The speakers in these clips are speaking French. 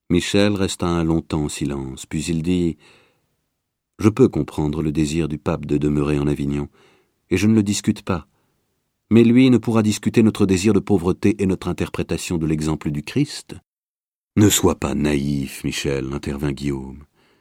Michel resta un long temps en silence, puis il dit « Je peux comprendre le désir du pape de demeurer en Avignon, et je ne le discute pas. Mais lui ne pourra discuter notre désir de pauvreté et notre interprétation de l'exemple du Christ. » « Ne sois pas naïf, Michel, intervint Guillaume.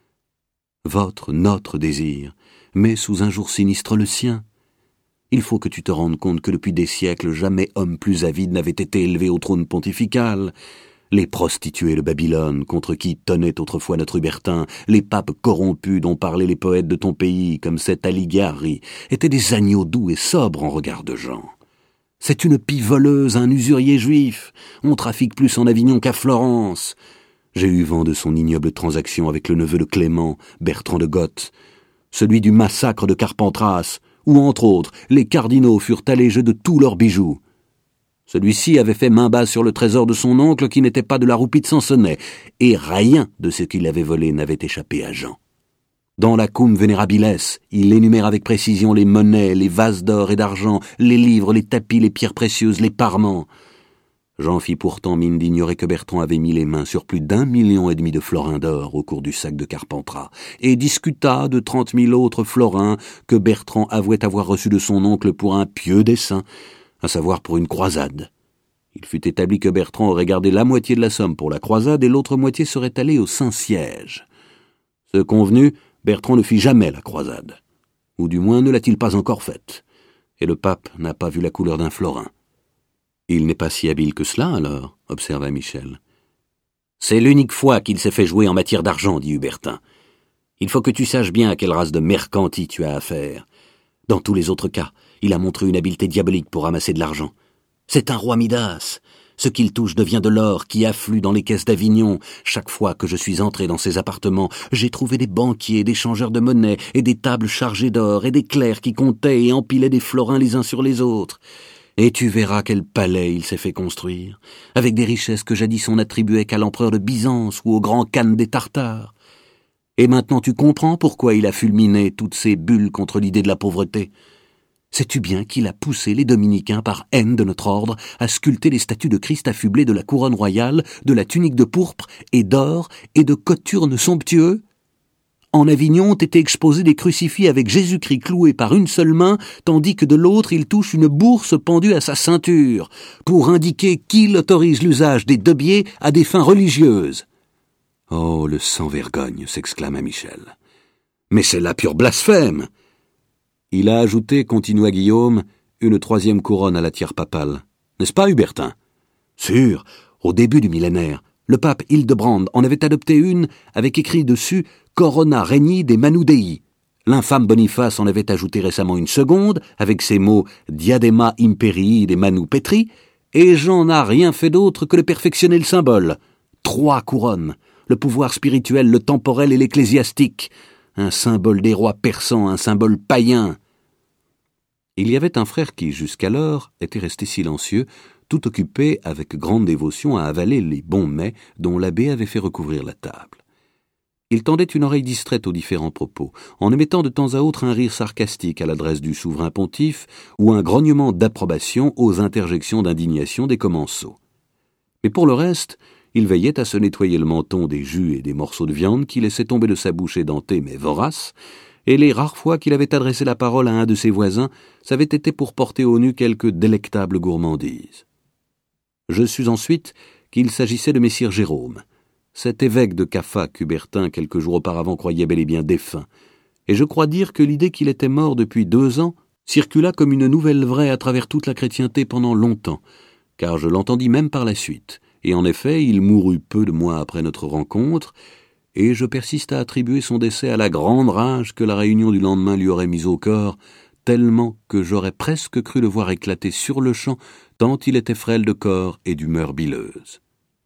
Notre désir, met sous un jour sinistre le sien. Il faut que tu te rendes compte que depuis des siècles, jamais homme plus avide n'avait été élevé au trône pontifical. Les prostituées de Babylone, contre qui tenait autrefois notre Hubertin, les papes corrompus dont parlaient les poètes de ton pays, comme cet Alighieri, étaient des agneaux doux et sobres en regard de gens. C'est une pie voleuse, un usurier juif. On trafique plus en Avignon qu'à Florence. J'ai eu vent de son ignoble transaction avec le neveu de Clément, Bertrand de Goth, celui du massacre de Carpentras, où, entre autres, les cardinaux furent allégés de tous leurs bijoux. Celui-ci avait fait main basse sur le trésor de son oncle qui n'était pas de la roupie de Sansonnet, et rien de ce qu'il avait volé n'avait échappé à Jean. Dans la Cum Venerabilis, il énumère avec précision les monnaies, les vases d'or et d'argent, les livres, les tapis, les pierres précieuses, les parements. Jean fit pourtant mine d'ignorer que Bertrand avait mis les mains sur plus d'1,5 million de florins d'or au cours du sac de Carpentras, et discuta de 30 000 autres florins que Bertrand avouait avoir reçus de son oncle pour un pieux dessein, à savoir pour une croisade. Il fut établi que Bertrand aurait gardé la moitié de la somme pour la croisade et l'autre moitié serait allée au Saint-Siège. Ce convenu, Bertrand ne fit jamais la croisade, ou du moins ne l'a-t-il pas encore faite, et le pape n'a pas vu la couleur d'un florin. « Il n'est pas si habile que cela, alors » observa Michel. « C'est l'unique fois qu'il s'est fait jouer en matière d'argent, dit Hubertin. Il faut que tu saches bien à quelle race de mercanti tu as affaire. Dans tous les autres cas, il a montré une habileté diabolique pour ramasser de l'argent. C'est un roi Midas. Ce qu'il touche devient de l'or qui afflue dans les caisses d'Avignon. Chaque fois que je suis entré dans ses appartements, j'ai trouvé des banquiers, des changeurs de monnaie, et des tables chargées d'or, et des clercs qui comptaient et empilaient des florins les uns sur les autres. Et tu verras quel palais il s'est fait construire, avec des richesses que jadis on n'attribuait qu'à l'empereur de Byzance ou au grand Khan des Tartares. Et maintenant tu comprends pourquoi il a fulminé toutes ces bulles contre l'idée de la pauvreté. Sais-tu bien qu'il a poussé les dominicains par haine de notre ordre à sculpter les statues de Christ affublées de la couronne royale, de la tunique de pourpre et d'or et de cothurnes somptueux? En Avignon ont été exposés des crucifix avec Jésus-Christ cloué par une seule main, tandis que de l'autre il touche une bourse pendue à sa ceinture, pour indiquer qu'il autorise l'usage des deubiers à des fins religieuses. « Oh, le sans-vergogne !» s'exclama Michel. « Mais c'est la pure blasphème !» Il a ajouté, continua Guillaume, une 3e couronne à la tiare papale. N'est-ce pas, Hubertin? Sûr, au début du millénaire, le pape Hildebrand en avait adopté une avec écrit dessus « Corona regni des Manu Dei ». L'infâme Boniface en avait ajouté récemment une seconde, avec ces mots « Diadema imperii des Manu Petri », et Jean n'a rien fait d'autre que de perfectionner le symbole. 3 couronnes, le pouvoir spirituel, le temporel et l'ecclésiastique. Un symbole des rois persans, un symbole païen. Il y avait un frère qui, jusqu'alors, était resté silencieux, tout occupé avec grande dévotion à avaler les bons mets dont l'abbé avait fait recouvrir la table. Il tendait une oreille distraite aux différents propos, en émettant de temps à autre un rire sarcastique à l'adresse du souverain pontife ou un grognement d'approbation aux interjections d'indignation des commensaux. Mais pour le reste, il veillait à se nettoyer le menton des jus et des morceaux de viande qui laissaient tomber de sa bouche édentée mais vorace, et les rares fois qu'il avait adressé la parole à un de ses voisins, ça avait été pour porter au nu quelque délectable gourmandise. Je sus ensuite qu'il s'agissait de messire Jérôme, cet évêque de Caffa qu'Hubertin quelques jours auparavant croyait bel et bien défunt, et je crois dire que l'idée qu'il était mort depuis 2 ans circula comme une nouvelle vraie à travers toute la chrétienté pendant longtemps, car je l'entendis même par la suite, et en effet il mourut peu de mois après notre rencontre, et je persiste à attribuer son décès à la grande rage que la réunion du lendemain lui aurait mise au corps, tellement que j'aurais presque cru le voir éclater sur-le-champ, tant il était frêle de corps et d'humeur bileuse.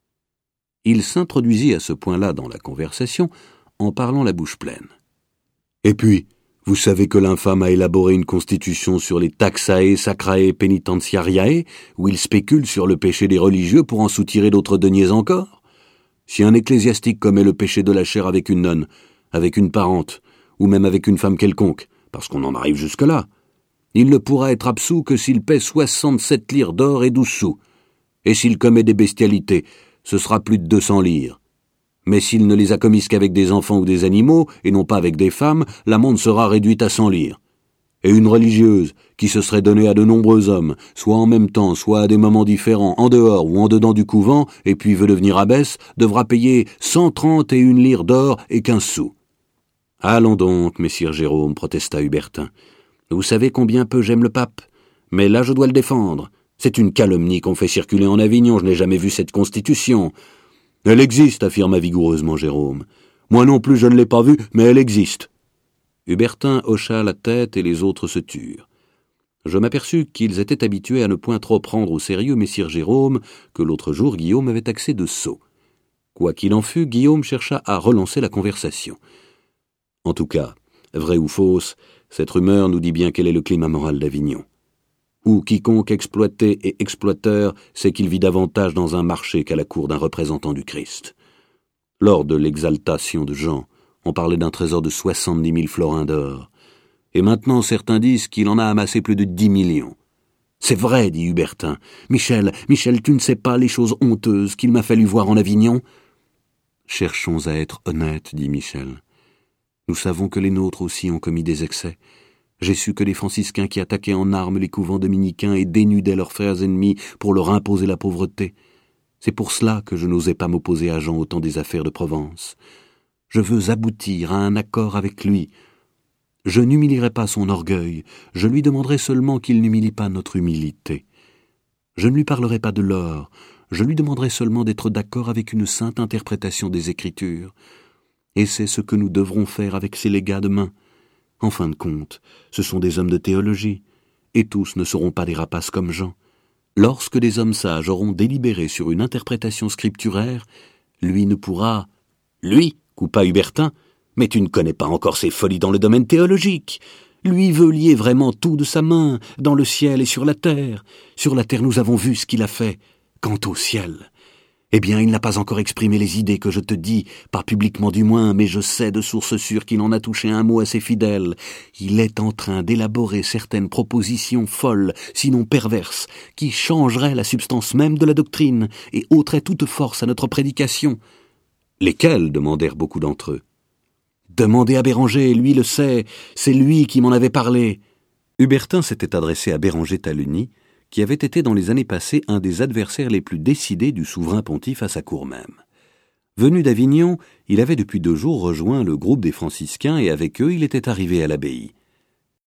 Il s'introduisit à ce point-là dans la conversation, en parlant la bouche pleine. « Et puis, vous savez que l'infâme a élaboré une constitution sur les taxae sacrae penitentiariae, où il spécule sur le péché des religieux pour en soutirer d'autres deniers encore? Si un ecclésiastique commet le péché de la chair avec une nonne, avec une parente, ou même avec une femme quelconque, parce qu'on en arrive jusque-là, il ne pourra être absous que s'il paie 67 lires d'or et 12 sous. Et s'il commet des bestialités, ce sera plus de 200 lires. Mais s'il ne les a commises qu'avec des enfants ou des animaux, et non pas avec des femmes, l'amende sera réduite à 100 livres. Et une religieuse, qui se serait donnée à de nombreux hommes, soit en même temps, soit à des moments différents, en dehors ou en dedans du couvent, et puis veut devenir abbesse, devra payer 131 livres d'or et 15 sous. Allons donc, messire Jérôme, protesta Hubertin. Vous savez combien peu j'aime le pape, mais là je dois le défendre. C'est une calomnie qu'on fait circuler en Avignon, je n'ai jamais vu cette constitution. Elle existe, affirma vigoureusement Jérôme. Moi non plus je ne l'ai pas vue, mais elle existe. Hubertin hocha la tête et les autres se turent. Je m'aperçus qu'ils étaient habitués à ne point trop prendre au sérieux messire Jérôme, que l'autre jour Guillaume avait taxé de sot. Quoi qu'il en fût, Guillaume chercha à relancer la conversation. En tout cas, vrai ou fausse, cette rumeur nous dit bien quel est le climat moral d'Avignon. Où quiconque exploité et exploiteur sait qu'il vit davantage dans un marché qu'à la cour d'un représentant du Christ. Lors de l'exaltation de Jean, on parlait d'un trésor de 70 000 florins d'or. Et maintenant, certains disent qu'il en a amassé plus de 10 millions. C'est vrai, dit Hubertin. Michel, tu ne sais pas les choses honteuses qu'il m'a fallu voir en Avignon? Cherchons à être honnêtes, dit Michel. Nous savons que les nôtres aussi ont commis des excès. J'ai su que les franciscains qui attaquaient en armes les couvents dominicains et dénudaient leurs frères ennemis pour leur imposer la pauvreté. C'est pour cela que je n'osais pas m'opposer à Jean au temps des affaires de Provence. Je veux aboutir à un accord avec lui. Je n'humilierai pas son orgueil, je lui demanderai seulement qu'il n'humilie pas notre humilité. Je ne lui parlerai pas de l'or, je lui demanderai seulement d'être d'accord avec une sainte interprétation des Écritures. Et c'est ce que nous devrons faire avec ces légats demain. En fin de compte, ce sont des hommes de théologie, et tous ne seront pas des rapaces comme Jean. Lorsque des hommes sages auront délibéré sur une interprétation scripturaire, lui ne pourra... Lui, coupa Hubertin, mais tu ne connais pas encore ses folies dans le domaine théologique. Lui veut lier vraiment tout de sa main, dans le ciel et sur la terre. Sur la terre, nous avons vu ce qu'il a fait. Quant au ciel, eh bien, il n'a pas encore exprimé les idées que je te dis, pas publiquement du moins, mais je sais de source sûre qu'il en a touché un mot à ses fidèles. Il est en train d'élaborer certaines propositions folles, sinon perverses, qui changeraient la substance même de la doctrine et ôteraient toute force à notre prédication. Lesquelles? Demandèrent beaucoup d'entre eux. Demandez à Béranger, lui le sait, c'est lui qui m'en avait parlé. Hubertin s'était adressé à Béranger Taluni, qui avait été dans les années passées un des adversaires les plus décidés du souverain pontife à sa cour même. Venu d'Avignon, il avait depuis 2 jours rejoint le groupe des franciscains et avec eux il était arrivé à l'abbaye.